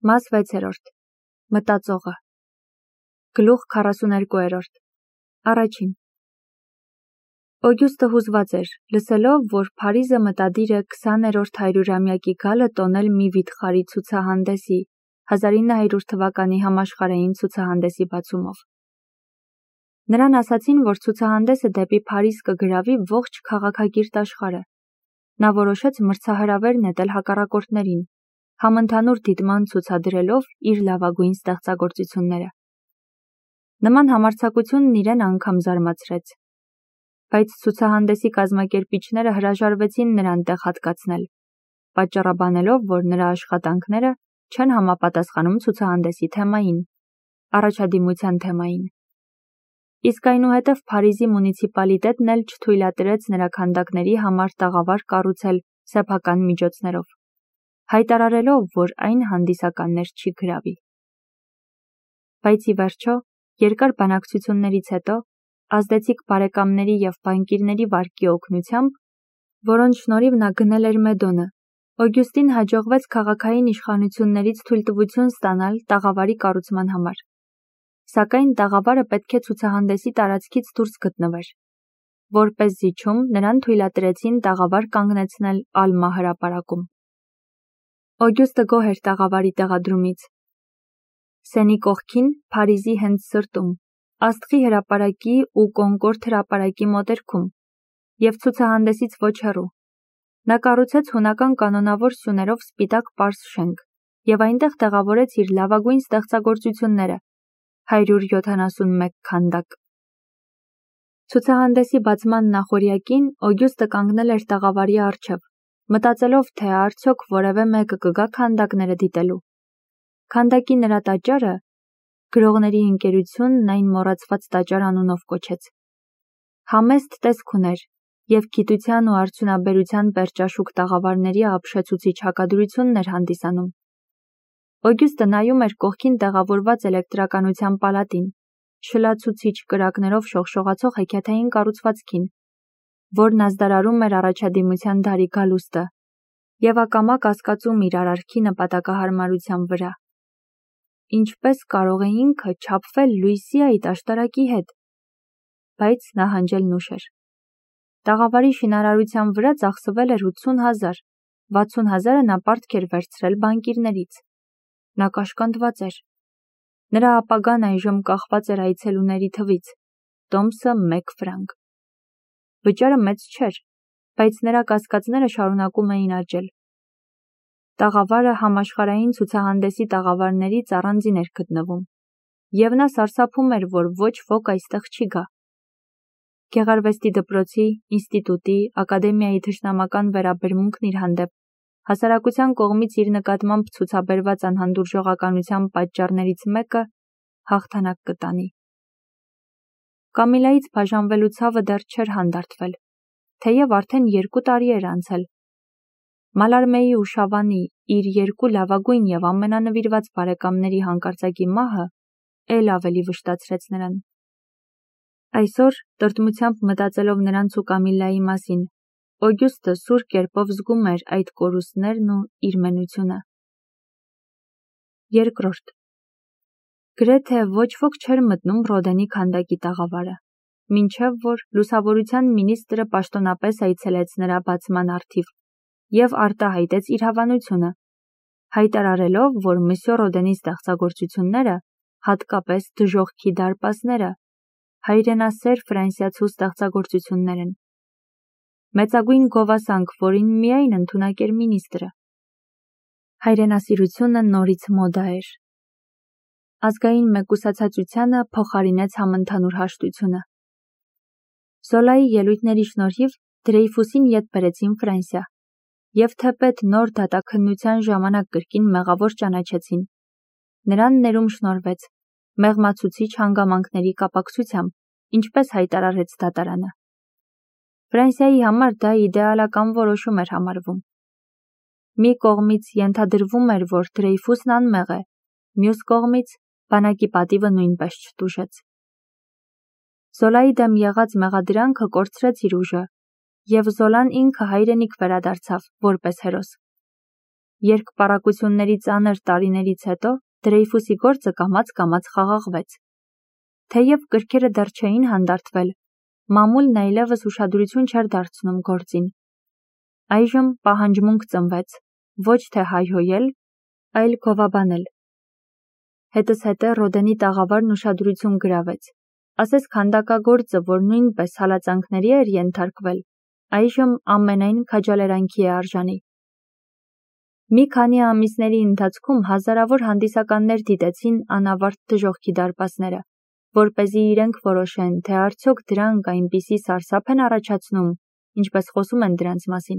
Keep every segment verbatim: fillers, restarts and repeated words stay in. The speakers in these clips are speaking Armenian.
Մաս վեցերորդ Մտածողը Գլուխ քառասուներկուերորդ Առաջին Օգյուստը հուզված էր, լսելով, որ Փարիզը մտադիր է քսաներորդ հարյուրամյակի գալը տոնել մի վիթխարի ցուցահանդեսի հազար ինը հարյուր թվականի համաշխարհային ցուցահանդեսի բացումով։ Նրան ասացին, որ ցուցահանդեսը դեպի Փարիզ կգրավի ողջ քաղաքակիրթ աշխարհը։ Նա որոշեց մրցահրավեր նետել հակառակորդներին, համընդհանուր դիտման ցուցադրելով իր լավագույն ստեղծագործությունները։ Նման համարձակությունն իրեն անգամ զարմացրեց, բայց ցուցահանդեսի կազմակերպիչները հրաժարվեցին նրան տեղ հատկացնել, պատճառաբանելով, որ նրա աշխատանքները չեն համապատասխանում ցուցահանդեսի թեմային, առաջադիմության թեմային։ Իսկ այնուհետև Փարիզի մունիցիպալիտետն էլ չթույլատրեց նրա քանդակների համար տաղավար կառուցել սեփական միջոցներով, հայտարարելով, որ այն հանդիսականներ չի գրավի։ Բայց ի վերջո, երկար բանակցություններից հետո, ազդեցիկ բարեկամների և բանկիրների վարկի օգնությամբ, որոնց շնորհիվ նա գնել էր Մեդոնը, Օգյուստին հաջողվեց քաղաքային իշխանություններից թույլտվություն ստանալ տաղավարի կառուցման համար։ Սակայն տաղավարը պետք է ցուցահանդեսի տարածքից դուրս գտնվեր։ Որպես զիջում նրան թույլատրեցին տաղավար կանգնեցնել Ալմա հրապարակում։ Օգյուստը գոհ էր տաղավարի տեղադրումից։ Սենի կողքին, Փարիզի հենց սրտում, Աստղի հրապարակի ու Կոնկորդ հրապարակի մոտերքում, և ցուցահանդեսից ոչ հեռու։ Նա կառուցեց հունական կանոնավոր սյուներով սպիտակ պարզ շենք և այնտեղ տեղավորեց իր լավագույն ստեղծագործությունները՝ հարյուր յոթանասունմեկ քանդակ։ Ցուցահանդեսի բացման նախօրյակին Օգյուստը կանգնել էր տաղավարի առջև, մտածելով, թե արդյոք որևէ մեկը կգա քանդակները դիտելու։ Քանդակի նրա տաճարը գրողների ընկերությունն այն մոռացված տաճար անունով կոչեց։ Համեստ տեսք ուներ և գիտության ու արդյունաբերության պերճաշուք տաղավարների ապշեցուցիչ հակադրությունն էր հանդիսանում։ Օգյուստը նայում էր կողքին տեղավորված էլեկտրականության պալատին, շլացուցիչ կրակներով շողշողացող հեքիաթային կառուցվածքին, որն ազդարարում էր առաջադիմության դարի գալուստը, և ակամա կասկածում իր արարքի նպատակահարմարության վրա։ Ինչպես կարող է ինքը չափվել լույսի այդ աշտարակի հետ։ Բայց նահանջելն ուշ էր։ Տաղավարի շինարարության վրա ծախսվել էր ութսուն հազար, վաթսուն հազարը նա պարտք էր վերցրել բանկիրներից։ Նա կաշկանդված էր։ Նրա ապագան այժմ կախված էր այցելուների թվից, տոմսը մեկ ֆրանկ։ Վճարը մեծ չէր, բայց նրա կասկածները շարունակում էին աճել։ Տաղավարը համաշխարհային ցուցահանդեսի տաղավարներից առանձին էր գտնվում, և նա սարսափում էր, որ ոչ ոք այստեղ չի գա։ Գեղարվեստի դպրոցի, ինստիտուտի, ակադեմիայի թշնամական վերաբերմունքն իր հանդեպ, հասարակության կողմից իր նկատմամբ ցուցաբերված անհանդուրժողականության պատճառներից մեկը հաղթանակ կտանի։ Կամիլայից բաժանվելու ցավը դեռ չէր հանդարտվել, թեև արդեն երկու տարի էր անցել։ Մալարմեի ու Շավանի, իր երկու լավագույն և ամենանվիրված բարեկամների հանկարծակի մահը էլ ավելի վշտացրեց նրան։ Այսօր, տրտմությամբ մտածելով նրանց ու Կամիլայի մասին, Օգյուստը սուր կերպով զգում էր այդ կորուստներն ու իր մենությունը։ Երկրորդ Գրեթե ոչ ոք չէր մտնում Ռոդենի քանդակի տաղավարը, մինչև որ լուսավորության մինիստրը պաշտոնապես այցելեց նրա բացման առթիվ և արտահայտեց իր հավանությունը, հայտարարելով, որ Մսյո Ռոդենի ստեղծագործությունները, հատկապես դժոխքի դարպասները, հայրենասեր ֆրանսիացու ստեղծագործություններ են։ Մեծագույն գովասանք, որին միայն ընդունակ էր մինիստրը։ Հայրենասիրությունը նորից մոդա էր։ Ազգային մեկուսացածությանը փոխարինեց համընդհանուր հաշտությունը։ Զոլայի ելույթների շնորհիվ Դրեյֆուսին ետ բերեցին Ֆրանսիա, և թեպետ նոր դատաքննության ժամանակ կրկին մեղավոր ճանաչեցին։ Նրան ներում շնորհվեց, մեղմացուցիչ հանգամանքների կապակցությամբ, ինչպես հայտարարեց դատարանը։ Ֆրանսիայի համար դա իդեալական որոշում էր համարվում։ Մի կողմից ենթադրվում էր, որ Դրեյֆուսն անմեղ է, մյուս կողմից բանակի պատիվը նույնպես չտուժեց։ Զոլայի դեմ եղած մեղադրանքը կորցրեց իր ուժը, և Զոլան ինքը հայրենիք վերադարձավ որպես հերոս։ Երկպառակությունների ծանր տարիներից հետո Դրեյֆուսի գործը կամաց-կամաց խաղաղվեց։ Թեև կրքերը դեռ չէին հանդարտվել, մամուլն այլևս ուշադրություն չէր դարձնում գործին։ Այժմ պահանջմունք ծնվեց, ոչ թե հայհոյել, այլ գովաբանել։ Հետզհետե Ռոդենի տաղավարն ուշադրություն գրավեց։ Ասես քանդակագործը, որ նույնպես հալածանքների էր ենթարկվել, այժմ ամենայն քաջալերանքի է արժանի։ Մի քանի ամիսների ընթացքում հազարավոր հանդիսականներ դիտեցին անավարտ դժոխքի դարպասները, որպեսզի իրենք որոշեն, թե արդյոք դրանք այնպիսի սարսափ են առաջացնում, ինչպես խոսում են դրանց մասին։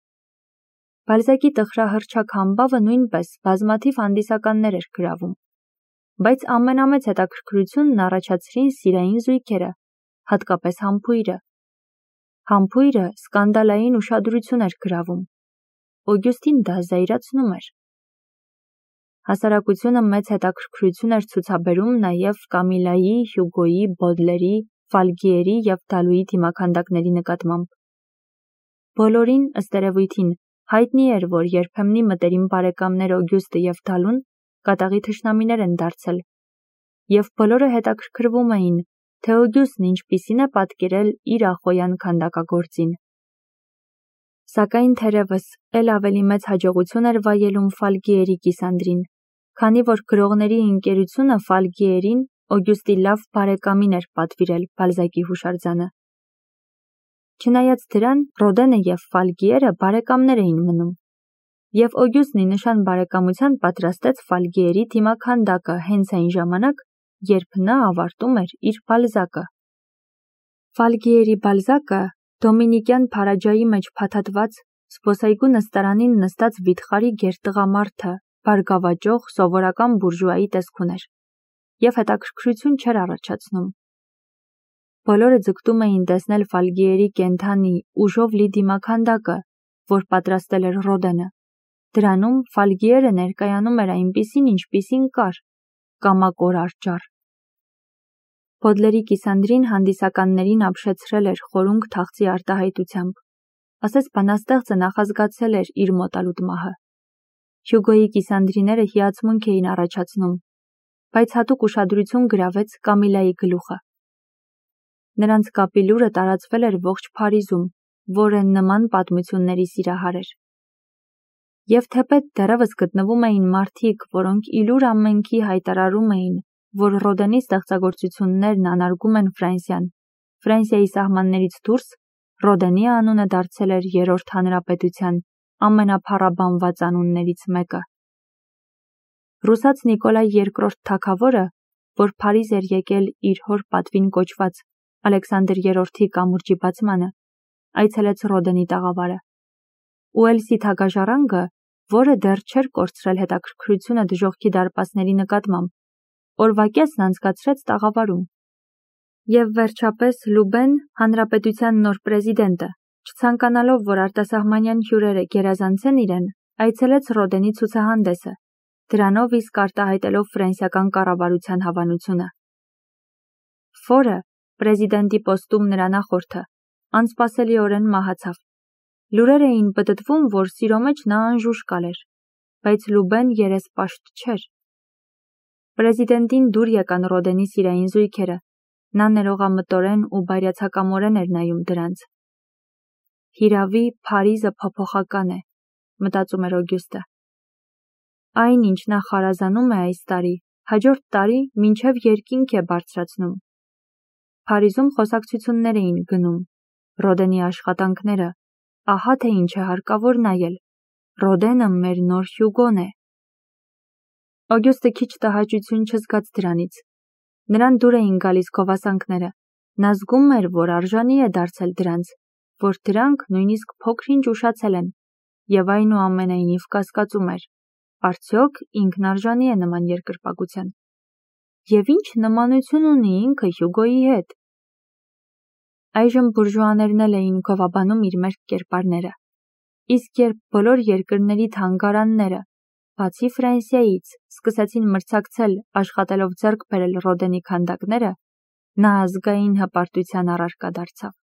Բալզակի տխրահռչակ համբավը նույնպես բազմաթիվ հանդիսականներ էր գրավում, բայց ամենամեծ հետաքրքրությունն առաջացրին սիրային զույգերը, հատկապես համբույրը։ Համբույրը սկանդալային ուշադրություն էր գրավում։ Օգյուստին դա զայրացնում էր։ Հասարակությունը մեծ հետաքրքրություն էր ցուցաբերում նաև Կամիլայի, Հյուգոյի, Բոդլերի, Ֆալգիերի և Դալուի դիմաքանդակների նկատմամբ։ Բոլորին, ըստ երևույթին, հայտնի էր, որ երբեմնի մտերիմ բարեկամներ Օգյուստը և Դալուն կատաղի թշնամիներ են դարձել, և բոլորը հետաքրքրվում էին, թե Օգյուստն ինչպիսին է պատկերել իր ախոյան քանդակագործին։ Սակայն թերևս էլ ավելի մեծ հաջողություն էր վայելում Ֆալգիերի կիսանդրին, քանի որ գրողների ընկերությունը Ֆալգիերին Օգյուստի լավ բարեկամին էր պատվիրել Բալզակի հուշարձանը։ Չնայած դրան, Ռոդենը և Ֆալգիերը բարեկամներ էին մնում, և Օգյուստն ի նշան բարեկամության պատրաստեց Ֆալգիերի դիմաքանդակը հենց այն ժամանակ, երբ նա ավարտում էր իր Բալզակը։ Ֆալգիերի Բալզակը դոմինիկյան փարաջայի մեջ փաթաթված զբոսայգու նստարանին նստած վիթխարի գերտղամարդը բարգավաճող սովորական բուրժուայի տեսք ուներ և հետաքրքրություն չէր առաջացնում։ Բոլորը ձգտում էին տեսնել Ֆալգիերի կենդանի ուժով լի դիմաքանդակը, որ պատրաստել էր Ռոդենը։ Դրանում Ֆալգիերը ներկայանում էր այնպիսին, ինչպիսին կար, կամակոր արջառ։ Բոդլերի կիսանդրին հանդիսականներին ապշեցրել էր խորունգ թախծի արտահայտությամբ, ասես բանաստեղծը նախազգացել էր իր մոտալուտ մահը։ Հյուգոյի կիսանդրիները հիացմունք էին առաջացնում, բայց հատուկ ուշադրություն գրավեց Կամիլայի գլուխը։ Նրանց կապի լուրը տարածվել էր ողջ Փարիզում, որը նման պատմությունների սիրահար էր։ Եվ թեպետ դեռևս գտնվում էին մարդիկ, որոնք իլուր ամենքի հայտարարում էին, որ Ռոդենի ստեղծագործություններն անարգում են Ֆրանսիան, Ֆրանսիայի սահմաններից դուրս Ռոդենի անունը դարձել էր Երրորդ հանրապետության ամենափառաբանված անուններից մեկը։ Ռուսաց Նիկոլայ երկրորդ թագավորը, որ Փարիզ էր եկել իր հոր պատվին կոչված Ալեքսանդր երրորդի կամուրջի բացմանը, այցելեց Ռոդենի տաղավարը։ Ուելսի թագաժառանգը, որը դեռ չէր կորցրել հետաքրքրությունը դժոխքի դարպասների նկատմամբ, օրվա կեսն անցկացրեց տաղավարում։ Եվ վերջապես Լուբեն, հանրապետության նոր պրեզիդենտը, չցանկանալով, որ արտասահմանյան հյուրերը գերազանցեն իրեն, այցելեց Ռոդենի ցուցահանդեսը, դրանով իսկ արտահայտելով ֆրանսիական կառավարության հավանությունը։ Ֆորը, պրեզիդենտի պոստում նրա նախորդը, անսպասելիորեն մահացավ։ Լուրեր էին պտտվում, որ սիրո մեջ նա անժուշկալ էր, բայց Լուբեն երեսպաշտ չէր։ Պրեզիդենտին դուր եկան Ռոդենի սիրային զույգերը, նա ներողամտորեն ու բարյացակամորեն էր նայում դրանց։ Հիրավի Փարիզը փոփոխական է, մտածում էր Օգյուստը։ Այն, ինչ նա խարազանում է այս տարի, հաջորդ տարի մինչև երկինք է բարձրացնում։ Փարիզում խոսակցություններ էին գնում, Ռոդենի աշխատանքները, ահա թե ինչ է հարկավոր նայել, Ռոդենը մեր նոր Հյուգոն է։ Օգյուստը քիչ տհաճություն չզգաց դրանից։ Նրան դուր էին գալիս գովասանքները, նա զգում էր, որ արժանի է դարձել դրանց, որ դրանք նույնիսկ փոքր-ինչ ուշացել են, և այնուամենայնիվ կասկածում էր, արդյոք ինքն արժանի է նման երկրպագության։ Եվ ինչ նմանություն ունի ինքը Հյուգոյի հետ։ Այժմ բուրժուաներն էլ էին գովաբանում իր մերկ կերպարները, իսկ երբ բոլոր երկրների թանգարանները, բացի Ֆրանսիայից, սկսեցին մրցակցել աշխատելով ձեռք բերել Ռոդենի քանդակները, նա ազգային հպարտության առարկա դարձավ։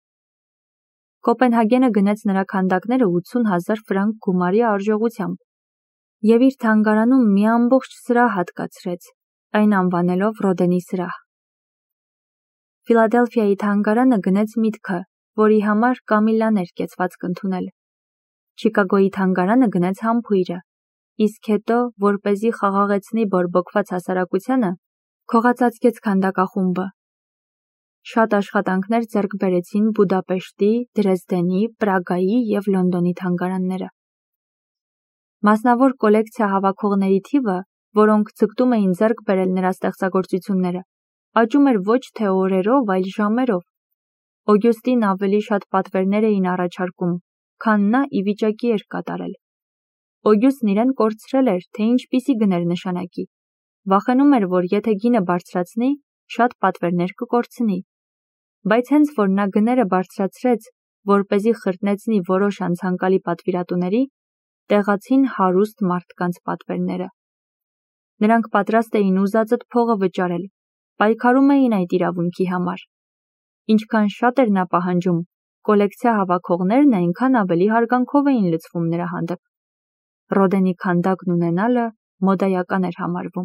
Կոպենհագենը գնեց նրա քանդակները ութսուն հազար ֆրանկ գումարի արժողությամբ, և իր թանգարանում մի ամբողջ սրահ հատկացրեց, այն անվանելով Ռոդենի սրահ։ Ֆիլադելֆիայի թանգարանը գնեց միտքը, որի համար Կամիլլան էր կեցվածք ընդունել։ Չիկագոյի թանգարանը գնեց համբույրը, իսկ հետո, որպեսզի խաղաղեցնի բորբոքված հասարակությանը, քողածածկեց քանդակախումբը։ Շատ աշխատանքներ ձեռք բերեցին Բուդապեշտի, Դրեզդենի, Պրագայի և Լոնդոնի թանգարանները։ Մասնավոր կոլեկցիա հավաքողների թիվը, որոնք ցկտում էին ձեռք բերել նրա ստեղծագործությունները, աճում էր ոչ թե օրերով, այլ ժամերով։ Օգյուստին ավելի շատ պատվերներ էին առաջարկում, քան նա ի վիճակի էր կատարել։ Օգյուստն իրեն կորցրել էր, թե ինչպիսի գներ նշանակի։ Վախենում էր, որ եթե գինը բարձրացնի, շատ պատվերներ կկորցնի։ Բայց հենց որ նա գները բարձրացրեց, որպեսզի խրտնեցնի որոշ անցանկալի պատվիրատուների, տեղացին հարուստ մարդկանց պատվերները։ Նրանք պատրաստ էին ուզածդ փողը վճարել, պայքարում էին այդ իրավունքի համար։ Ինչքան շատ էր նա պահանջում, կոլեկցիա հավաքողներն այնքան ավելի հարգանքով էին լցվում նրա հանդեպ։ Ռոդենի քանդակն ունենալը մոդայական էր համարվում։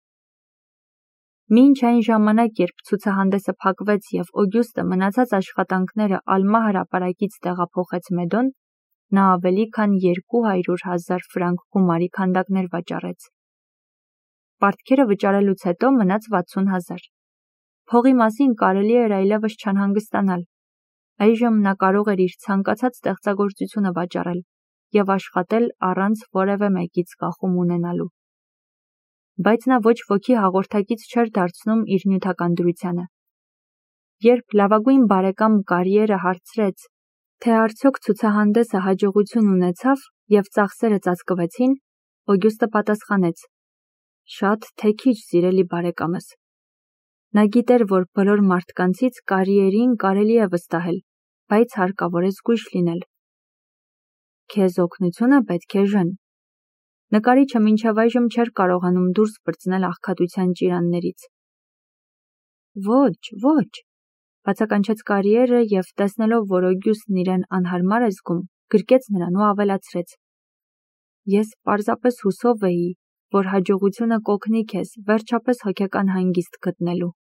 Մինչ այն ժամանակ, երբ ցուցահանդեսը փակվեց և Օգյուստը մնացած աշխատանքները Ալմա հրապարակից տեղափոխեց Մեդոն, նա ավելի քան երկու հարյուր հազար ֆրանկ գումարի քանդակներ վաճառեց։ Պարտքերը վճարելուց հետո մնաց վաթսուն հազար։ Փողի մասին կարելի էր այլևս չանհանգստանալ։ Այժմ նա կարող էր իր ցանկացած ստեղծագործությունը վաճառել և աշխատել առանց որևէ մեկից կախում ունենալու։ Բայց նա ոչ ոքի հաղորդակից չէր դարձնում իր նյութական դրությանը։ Երբ լավագույն բարեկամ Կարիերը հարցրեց, թե արդյոք ցուցահանդեսը հաջողություն ունեցավ և ծախսերը ծածկվեցին, Օգյուստը պատասխանեց. «Շատ թե քիչ, սիրելի բարեկամս։ Նա գիտեր, որ բոլոր մարդկանցից Կարիերին կարելի է վստահել, բայց հարկավոր է զգույշ լինել։ Քեզ օգնությունը պետք է ժն»։ Նկարիչը մինչև այժմ չէր կարողանում դուրս պրծնել աղքատության ճիրաններից։ «Ոչ, ոչ», բացականչեց Կարիերը և տեսնելով, որ Օգյուստն իրեն անհարմար է զգում, գրկեց նրան ու ավելացրեց. «Ես պարզապես հուսով էի, որ հաջողությունը կօգնի քեզ վերջապես հոգեկան հանգիստ գտնելու»։